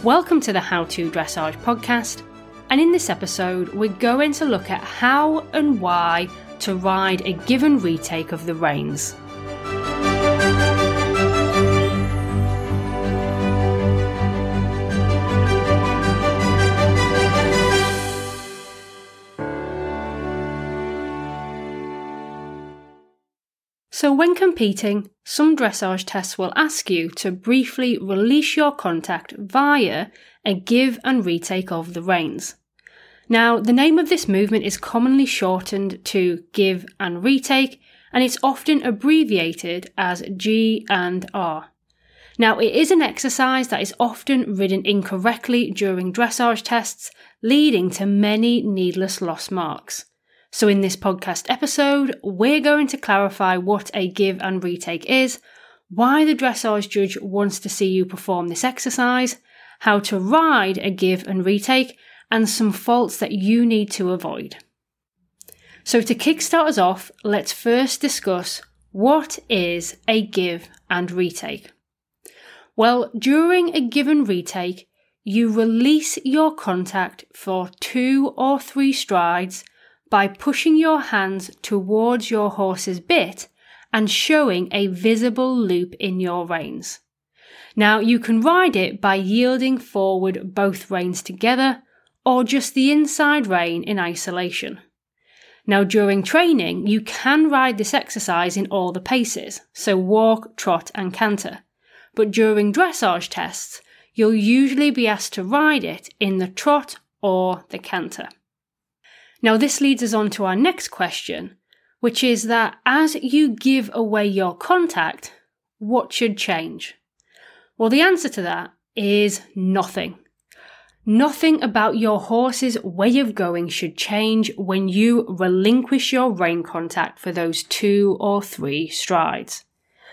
Welcome to the How to Dressage podcast, and in this episode we're going to look at how and why to ride a given retake of the reins. So when competing, some dressage tests will ask you to briefly release your contact via a give and retake of the reins. Now, the name of this movement is commonly shortened to give and retake, and it's often abbreviated as G and R. Now, it is an exercise that is often ridden incorrectly during dressage tests, leading to many needless lost marks. So in this podcast episode, we're going to clarify what a give and retake is, why the dressage judge wants to see you perform this exercise, how to ride a give and retake, and some faults that you need to avoid. So to kickstart us off, let's first discuss what is a give and retake. Well, during a give and retake, you release your contact for 2 or 3 strides by pushing your hands towards your horse's bit and showing a visible loop in your reins. Now, you can ride it by yielding forward both reins together or just the inside rein in isolation. Now, during training, you can ride this exercise in all the paces, so walk, trot and canter. But during dressage tests, you'll usually be asked to ride it in the trot or the canter. Now, this leads us on to our next question, which is that as you give away your contact, what should change? Well, the answer to that is nothing. Nothing about your horse's way of going should change when you relinquish your rein contact for those 2 or 3 strides.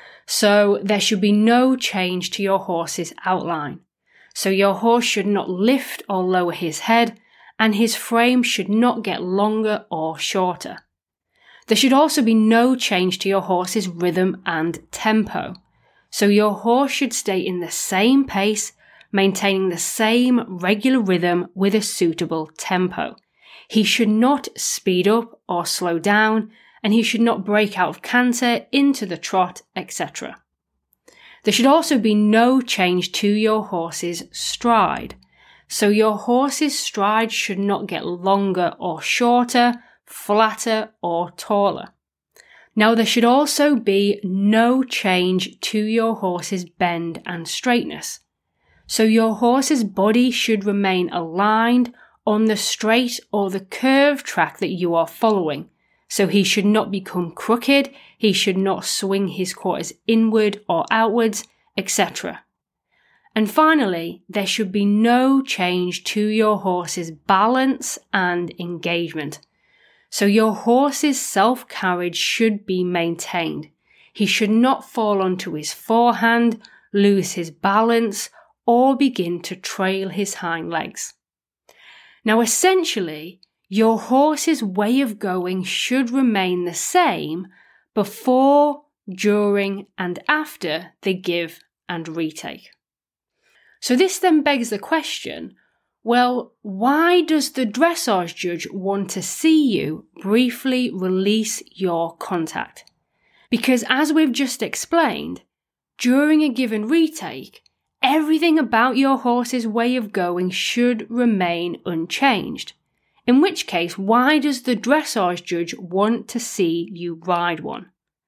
So there should be no change to your horse's outline. So your horse should not lift or lower his head, and his frame should not get longer or shorter. There should also be no change to your horse's rhythm and tempo. So your horse should stay in the same pace, maintaining the same regular rhythm with a suitable tempo. He should not speed up or slow down, and he should not break out of canter into the trot, etc. There should also be no change to your horse's stride. So your horse's stride should not get longer or shorter, flatter or taller. Now, there should also be no change to your horse's bend and straightness. So your horse's body should remain aligned on the straight or the curved track that you are following. So he should not become crooked, he should not swing his quarters inward or outwards, etc. And finally, there should be no change to your horse's balance and engagement. So your horse's self-carriage should be maintained. He should not fall onto his forehand, lose his balance, or begin to trail his hind legs. Now, essentially, your horse's way of going should remain the same before, during, and after the give and retake. So this then begs the question, well, why does the dressage judge want to see you briefly release your contact? Because as we've just explained, during a given retake, everything about your horse's way of going should remain unchanged. In which case, why does the dressage judge want to see you ride one?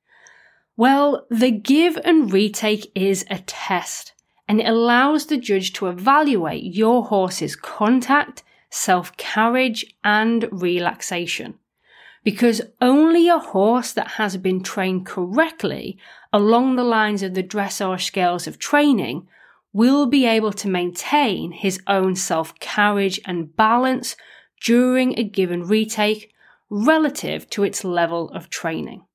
Well, the give and retake is a test, and it allows the judge to evaluate your horse's contact, self-carriage, and relaxation. Because only a horse that has been trained correctly along the lines of the dressage scales of training will be able to maintain his own self-carriage and balance during a given retake relative to its level of training.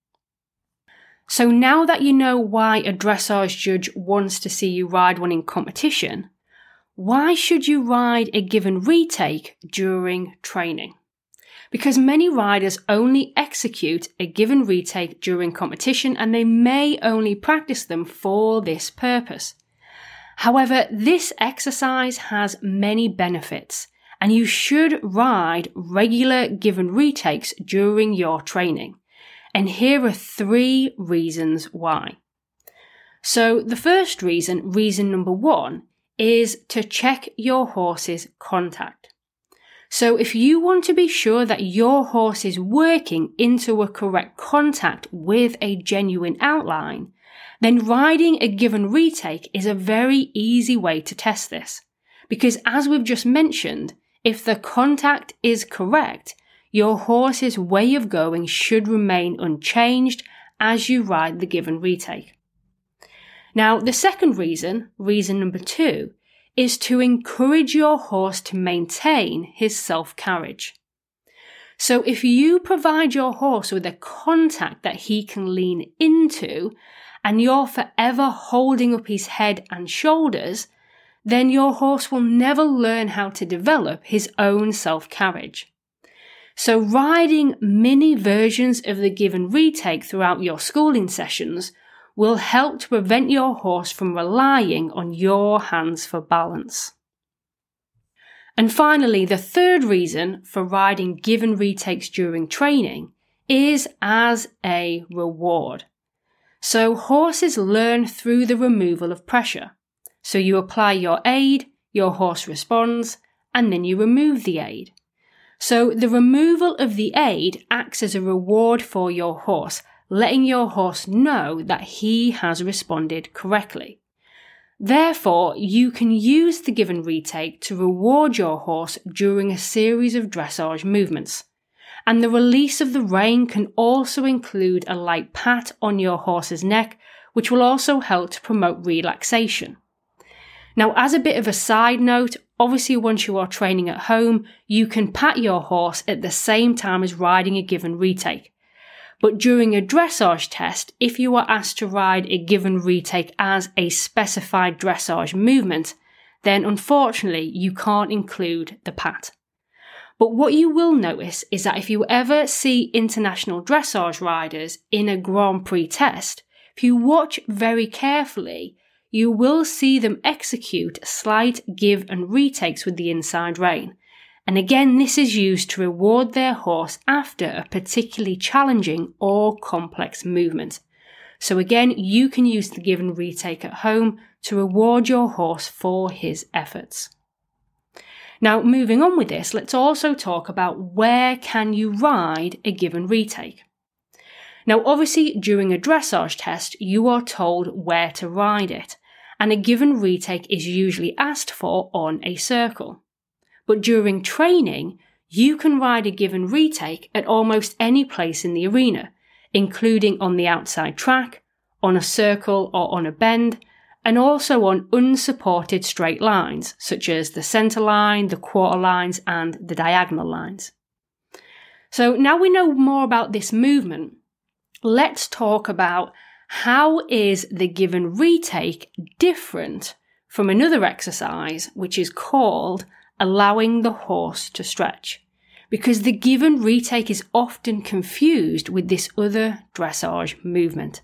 So now that you know why a dressage judge wants to see you ride one in competition, why should you ride a given retake during training? Because many riders only execute a given retake during competition and they may only practice them for this purpose. However, this exercise has many benefits, and you should ride regular give and retakes during your training. And here are 3 reasons why. So the first reason number 1, is to check your horse's contact. So if you want to be sure that your horse is working into a correct contact with a genuine outline, then riding a give and retake is a very easy way to test this. Because as we've just mentioned, if the contact is correct, your horse's way of going should remain unchanged as you ride the give and retake. Now, the second reason number 2, is to encourage your horse to maintain his self-carriage. So if you provide your horse with a contact that he can lean into, and you're forever holding up his head and shoulders, then your horse will never learn how to develop his own self-carriage. So riding mini versions of the give and retake throughout your schooling sessions will help to prevent your horse from relying on your hands for balance. And finally, the third reason for riding give and retakes during training is as a reward. So horses learn through the removal of pressure. So you apply your aid, your horse responds, and then you remove the aid. So the removal of the aid acts as a reward for your horse, letting your horse know that he has responded correctly. Therefore, you can use the give and retake to reward your horse during a series of dressage movements. And the release of the rein can also include a light pat on your horse's neck, which will also help to promote relaxation. Now, as a bit of a side note, obviously once you are training at home, you can pat your horse at the same time as riding a give and retake. But during a dressage test, if you are asked to ride a give and retake as a specified dressage movement, then unfortunately you can't include the pat. But what you will notice is that if you ever see international dressage riders in a Grand Prix test, if you watch very carefully, you will see them execute slight give and retakes with the inside rein. And again, this is used to reward their horse after a particularly challenging or complex movement. So again, you can use the give and retake at home to reward your horse for his efforts. Now, moving on with this, let's also talk about where can you ride a give and retake. Now, obviously, during a dressage test, you are told where to ride it, and a give and retake is usually asked for on a circle. But during training, you can ride a give and retake at almost any place in the arena, including on the outside track, on a circle or on a bend, and also on unsupported straight lines, such as the centre line, the quarter lines, and the diagonal lines. So now we know more about this movement, let's talk about how is the give and retake different from another exercise, which is called allowing the horse to stretch, because the give and retake is often confused with this other dressage movement.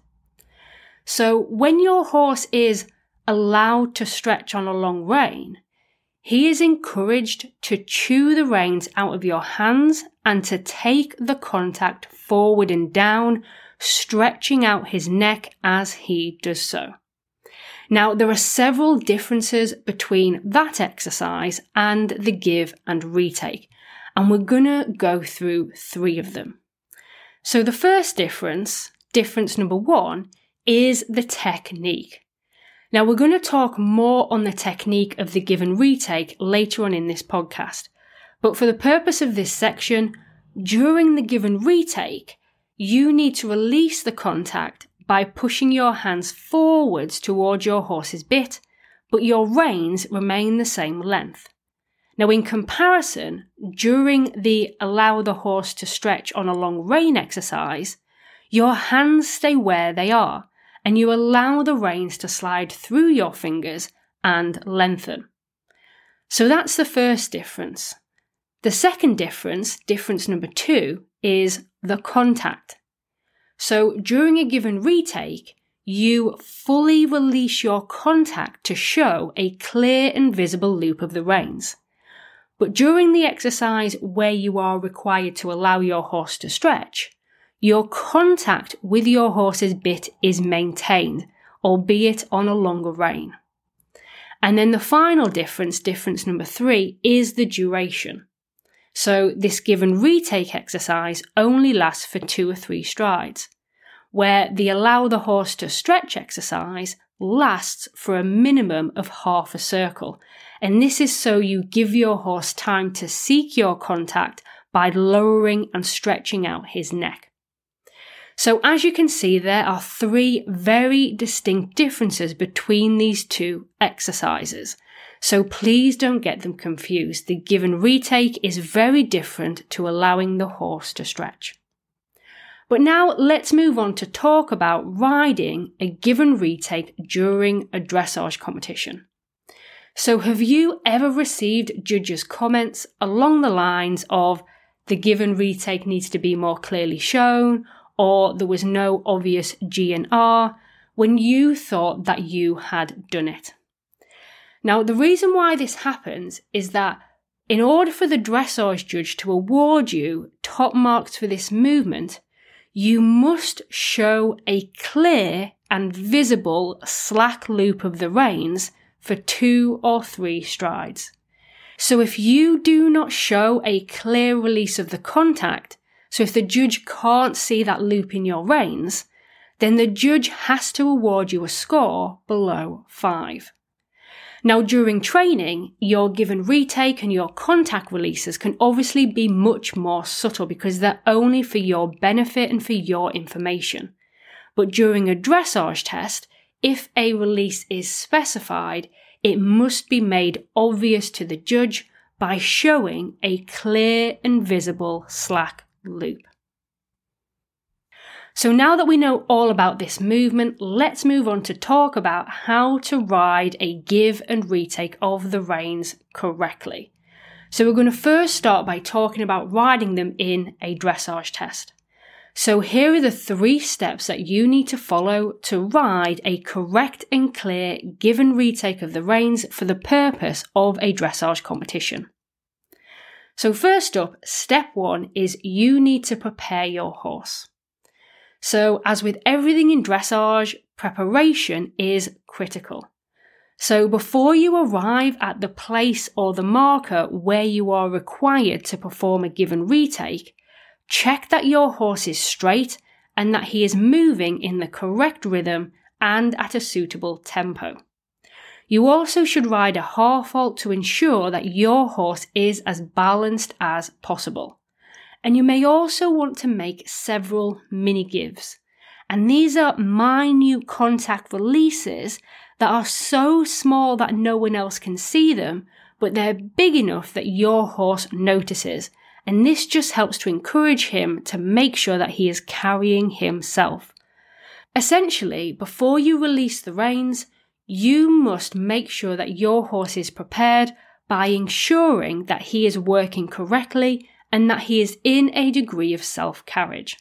So when your horse is allowed to stretch on a long rein, he is encouraged to chew the reins out of your hands and to take the contact forward and down, stretching out his neck as he does so. Now, there are several differences between that exercise and the give and retake, and we're going to go through 3 of them. So the first difference number 1, is the technique. Now, we're going to talk more on the technique of the give and retake later on in this podcast, but for the purpose of this section, during the give and retake, you need to release the contact by pushing your hands forwards towards your horse's bit, but your reins remain the same length. Now, in comparison, during the allow the horse to stretch on a long rein exercise, your hands stay where they are, and you allow the reins to slide through your fingers and lengthen. So that's the first difference. The second difference number 2, is the contact. So during a give and retake, you fully release your contact to show a clear and visible loop of the reins. But during the exercise where you are required to allow your horse to stretch, your contact with your horse's bit is maintained, albeit on a longer rein. And then the final difference number 3, is the duration. So this give and retake exercise only lasts for 2 or 3 strides, where the allow the horse to stretch exercise lasts for a minimum of half a circle. And this is so you give your horse time to seek your contact by lowering and stretching out his neck. So as you can see, there are 3 very distinct differences between these 2 exercises. So please don't get them confused. The give and retake is very different to allowing the horse to stretch. But now let's move on to talk about riding a give and retake during a dressage competition. So have you ever received judges' comments along the lines of the give and retake needs to be more clearly shown, or there was no obvious G and R, when you thought that you had done it? Now, the reason why this happens is that in order for the dressage judge to award you top marks for this movement, you must show a clear and visible slack loop of the reins for 2 or 3 strides. So if you do not show a clear release of the contact, so if the judge can't see that loop in your reins, then the judge has to award you a score below 5. Now, during training, your give and retake and your contact releases can obviously be much more subtle because they're only for your benefit and for your information. But during a dressage test, if a release is specified, it must be made obvious to the judge by showing a clear and visible slack loop. So now that we know all about this movement, let's move on to talk about how to ride a give and retake of the reins correctly. So we're going to first start by talking about riding them in a dressage test. So here are the 3 steps that you need to follow to ride a correct and clear give and retake of the reins for the purpose of a dressage competition. So first up, step 1 is you need to prepare your horse. So as with everything in dressage, preparation is critical. So before you arrive at the place or the marker where you are required to perform a give and retake, check that your horse is straight and that he is moving in the correct rhythm and at a suitable tempo. You also should ride a half halt to ensure that your horse is as balanced as possible. And you may also want to make several mini gives. And these are minute contact releases that are so small that no one else can see them, but they're big enough that your horse notices. And this just helps to encourage him to make sure that he is carrying himself. Essentially, before you release the reins, you must make sure that your horse is prepared by ensuring that he is working correctly and that he is in a degree of self-carriage.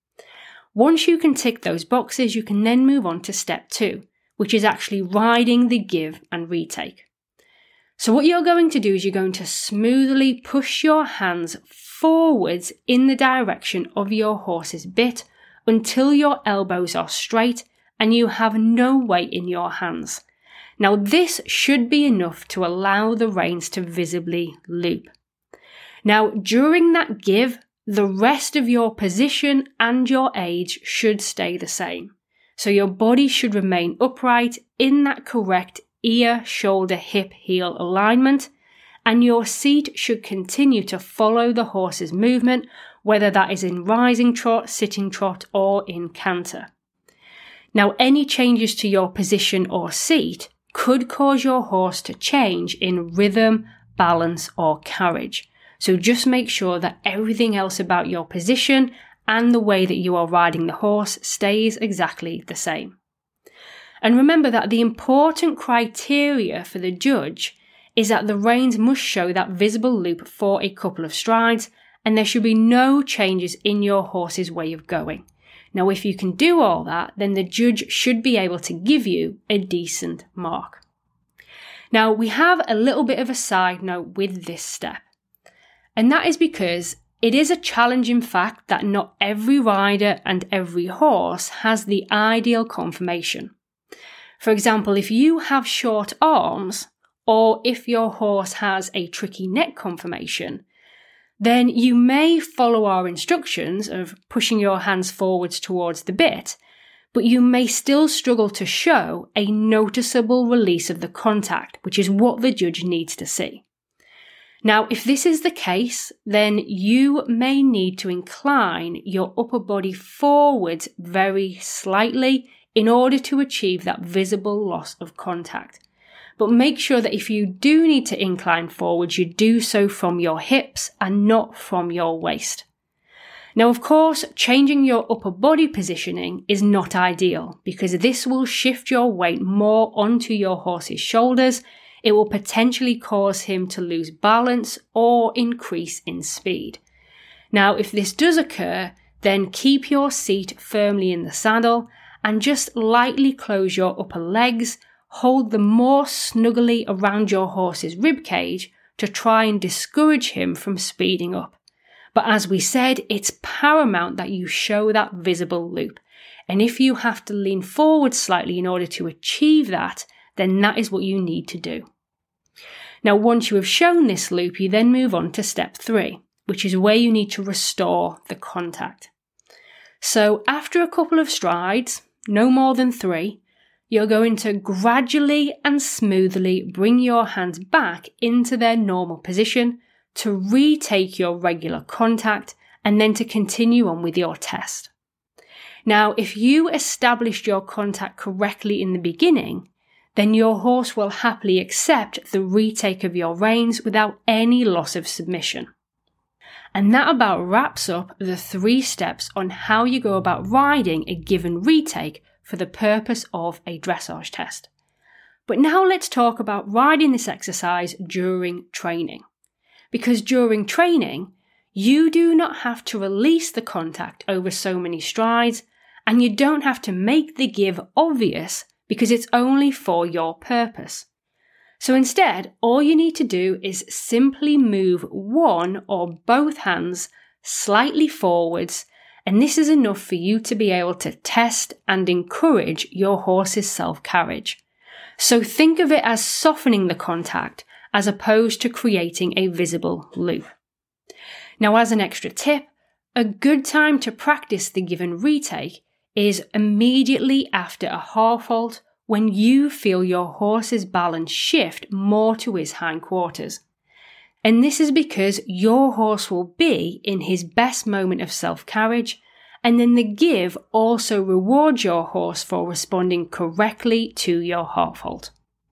Once you can tick those boxes, you can then move on to step 2, which is actually riding the give and retake. So what you're going to do is you're going to smoothly push your hands forwards in the direction of your horse's bit until your elbows are straight and you have no weight in your hands. Now this should be enough to allow the reins to visibly loop. Now, during that give, the rest of your position and your age should stay the same. So your body should remain upright in that correct ear, shoulder, hip, heel alignment, and your seat should continue to follow the horse's movement, whether that is in rising trot, sitting trot, or in canter. Now, any changes to your position or seat could cause your horse to change in rhythm, balance, or carriage. So just make sure that everything else about your position and the way that you are riding the horse stays exactly the same. And remember that the important criteria for the judge is that the reins must show that visible loop for a couple of strides and there should be no changes in your horse's way of going. Now, if you can do all that, then the judge should be able to give you a decent mark. Now, we have a little bit of a side note with this step, and that is because it is a challenging fact that not every rider and every horse has the ideal conformation. For example, if you have short arms, or if your horse has a tricky neck conformation, then you may follow our instructions of pushing your hands forwards towards the bit, but you may still struggle to show a noticeable release of the contact, which is what the judge needs to see. Now, if this is the case, then you may need to incline your upper body forwards very slightly in order to achieve that visible loss of contact. But make sure that if you do need to incline forwards, you do so from your hips and not from your waist. Now, of course, changing your upper body positioning is not ideal because this will shift your weight more onto your horse's shoulders. It will potentially cause him to lose balance or increase in speed. Now, if this does occur, then keep your seat firmly in the saddle and just lightly close your upper legs. Hold them more snugly around your horse's ribcage to try and discourage him from speeding up. But as we said, it's paramount that you show that visible loop. And if you have to lean forward slightly in order to achieve that, then that is what you need to do. Now, once you have shown this loop, you then move on to step 3, which is where you need to restore the contact. So after a couple of strides, no more than 3, you're going to gradually and smoothly bring your hands back into their normal position to retake your regular contact and then to continue on with your test. Now, if you established your contact correctly in the beginning, then your horse will happily accept the retake of your reins without any loss of submission. And that about wraps up the 3 steps on how you go about riding a given retake for the purpose of a dressage test. But now let's talk about riding this exercise during training. Because during training, you do not have to release the contact over so many strides, and you don't have to make the give obvious because it's only for your purpose. So instead, all you need to do is simply move one or both hands slightly forwards, and this is enough for you to be able to test and encourage your horse's self-carriage. So think of it as softening the contact as opposed to creating a visible loop. Now, as an extra tip, a good time to practice the given retake is immediately after a half halt when you feel your horse's balance shift more to his hindquarters. And this is because your horse will be in his best moment of self-carriage, and then the give also rewards your horse for responding correctly to your half halt.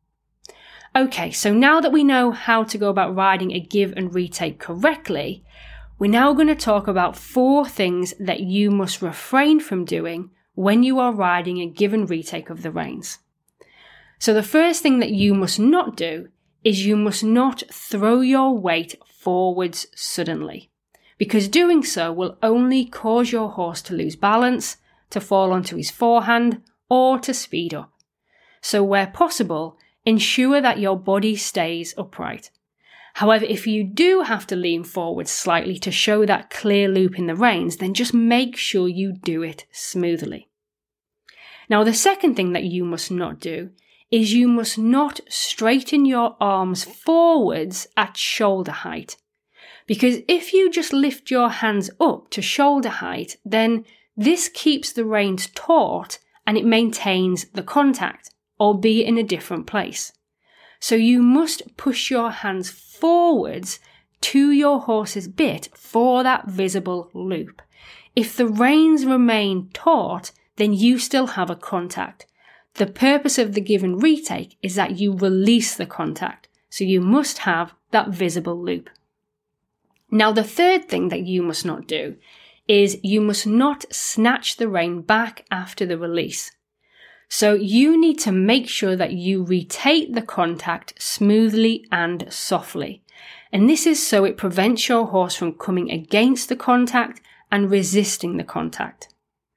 Okay, so now that we know how to go about riding a give and retake correctly, we're now going to talk about 4 things that you must refrain from doing when you are riding a give and retake of the reins. So the first thing that you must not do is you must not throw your weight forwards suddenly, because doing so will only cause your horse to lose balance, to fall onto his forehand, or to speed up. So where possible, ensure that your body stays upright. However, if you do have to lean forward slightly to show that clear loop in the reins, then just make sure you do it smoothly. Now, the second thing that you must not do is you must not straighten your arms forwards at shoulder height. Because if you just lift your hands up to shoulder height, then this keeps the reins taut and it maintains the contact, albeit in a different place. So you must push your hands forwards to your horse's bit for that visible loop. If the reins remain taut, then you still have a contact. The purpose of the give and retake is that you release the contact, so you must have that visible loop. Now, the third thing that you must not do is you must not snatch the rein back after the release. So you need to make sure that you retake the contact smoothly and softly. And this is so it prevents your horse from coming against the contact and resisting the contact.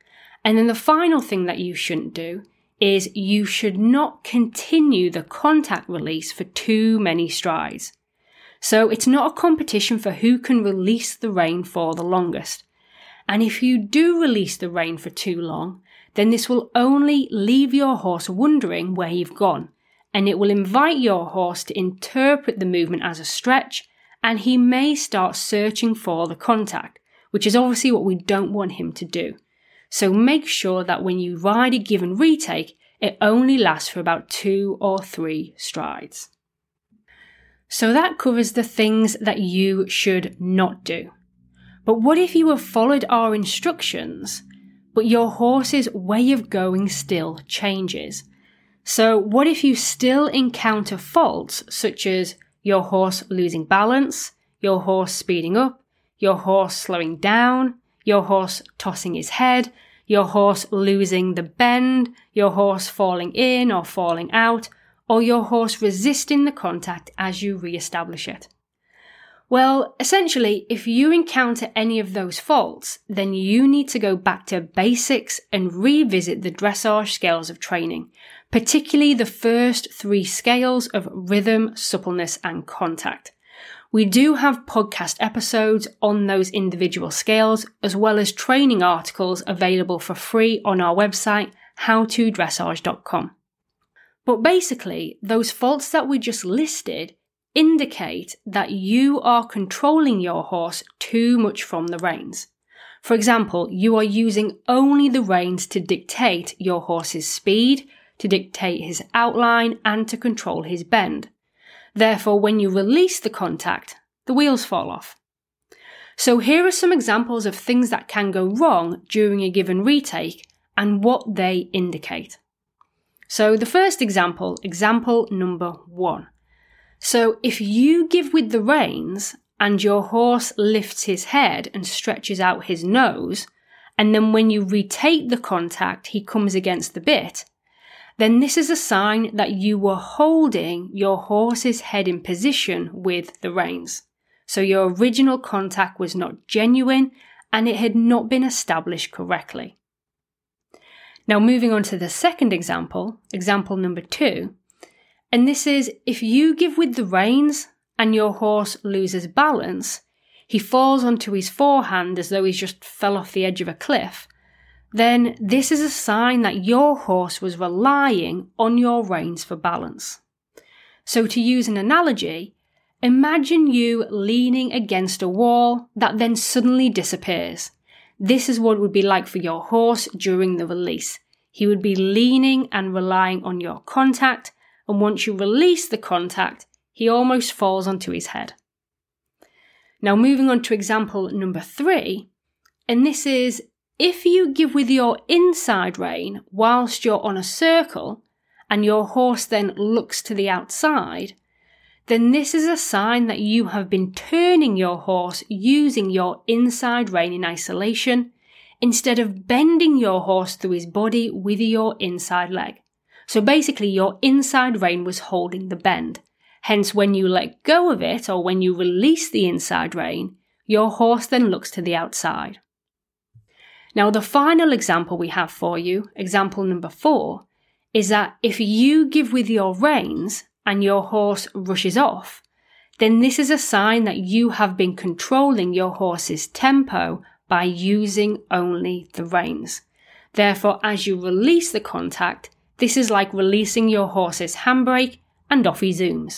And then the final thing that you shouldn't do is you should not continue the contact release for too many strides. So it's not a competition for who can release the rein for the longest. And if you do release the rein for too long, then this will only leave your horse wondering where you've gone, and it will invite your horse to interpret the movement as a stretch, and he may start searching for the contact, which is obviously what we don't want him to do. So make sure that when you ride a give and retake, it only lasts for about 2 or 3 strides. So that covers the things that you should not do. But what if you have followed our instructions, but your horse's way of going still changes? So what if you still encounter faults such as your horse losing balance, your horse speeding up, your horse slowing down, your horse tossing his head, your horse losing the bend, your horse falling in or falling out, or your horse resisting the contact as you re-establish it? Well, essentially, if you encounter any of those faults, then you need to go back to basics and revisit the dressage scales of training, particularly the first 3 scales of rhythm, suppleness, and contact. We do have podcast episodes on those individual scales, as well as training articles available for free on our website, howtodressage.com. But basically, those faults that we just listed indicate that you are controlling your horse too much from the reins. For example, you are using only the reins to dictate your horse's speed, to dictate his outline, and to control his bend. Therefore, when you release the contact, the wheels fall off. So here are some examples of things that can go wrong during a given retake and what they indicate. So the first example number 1. So if you give with the reins and your horse lifts his head and stretches out his nose, and then when you retake the contact, he comes against the bit, then this is a sign that you were holding your horse's head in position with the reins. So your original contact was not genuine and it had not been established correctly. Now moving on to the second example number 2, and this is if you give with the reins and your horse loses balance, he falls onto his forehand as though he's just fell off the edge of a cliff, then this is a sign that your horse was relying on your reins for balance. So to use an analogy, imagine you leaning against a wall that then suddenly disappears. This is what it would be like for your horse during the release. He would be leaning and relying on your contact, and once you release the contact, he almost falls onto his head. Now moving on to example number 3, and this is if you give with your inside rein whilst you're on a circle and your horse then looks to the outside, then this is a sign that you have been turning your horse using your inside rein in isolation instead of bending your horse through his body with your inside leg. So basically your inside rein was holding the bend. Hence when you let go of it or when you release the inside rein, your horse then looks to the outside. Now the final example we have for you, example number 4, is that if you give with your reins and your horse rushes off, then this is a sign that you have been controlling your horse's tempo by using only the reins. Therefore, as you release the contact, this is like releasing your horse's handbrake and off he zooms.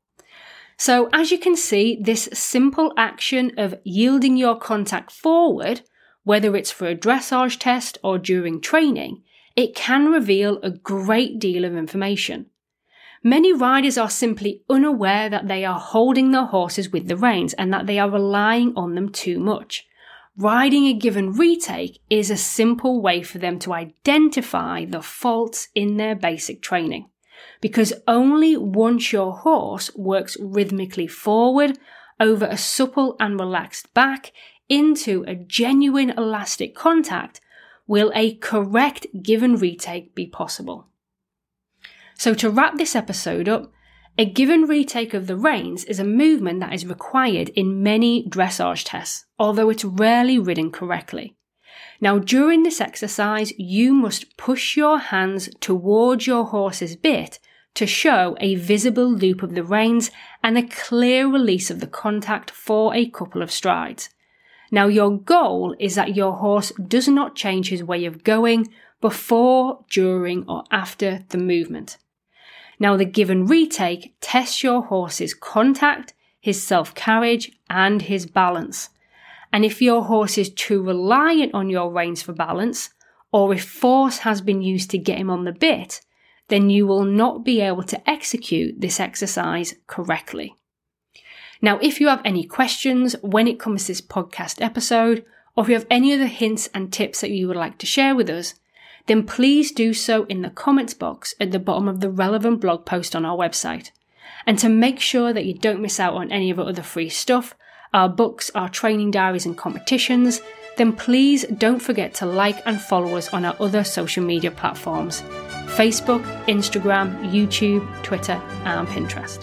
So as you can see, this simple action of yielding your contact forward, whether it's for a dressage test or during training, it can reveal a great deal of information. Many riders are simply unaware that they are holding their horses with the reins and that they are relying on them too much. Riding a given retake is a simple way for them to identify the faults in their basic training, because only once your horse works rhythmically forward over a supple and relaxed back into a genuine elastic contact will a correct given retake be possible. So to wrap this episode up, a given retake of the reins is a movement that is required in many dressage tests, although it's rarely ridden correctly. Now, during this exercise, you must push your hands towards your horse's bit to show a visible loop of the reins and a clear release of the contact for a couple of strides. Now, your goal is that your horse does not change his way of going before, during, or after the movement. Now, the give and retake tests your horse's contact, his self-carriage, and his balance. And if your horse is too reliant on your reins for balance, or if force has been used to get him on the bit, then you will not be able to execute this exercise correctly. Now, if you have any questions when it comes to this podcast episode, or if you have any other hints and tips that you would like to share with us, then please do so in the comments box at the bottom of the relevant blog post on our website. And to make sure that you don't miss out on any of our other free stuff, our books, our training diaries and competitions, then please don't forget to like and follow us on our other social media platforms: Facebook, Instagram, YouTube, Twitter, and Pinterest.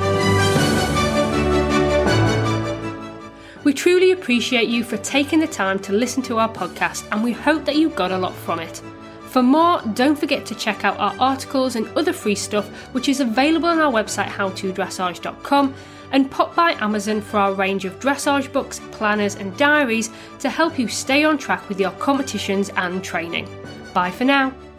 We truly appreciate you for taking the time to listen to our podcast, and we hope that you got a lot from it. For more, don't forget to check out our articles and other free stuff, which is available on our website howtodressage.com, and pop by Amazon for our range of dressage books, planners and diaries to help you stay on track with your competitions and training. Bye for now.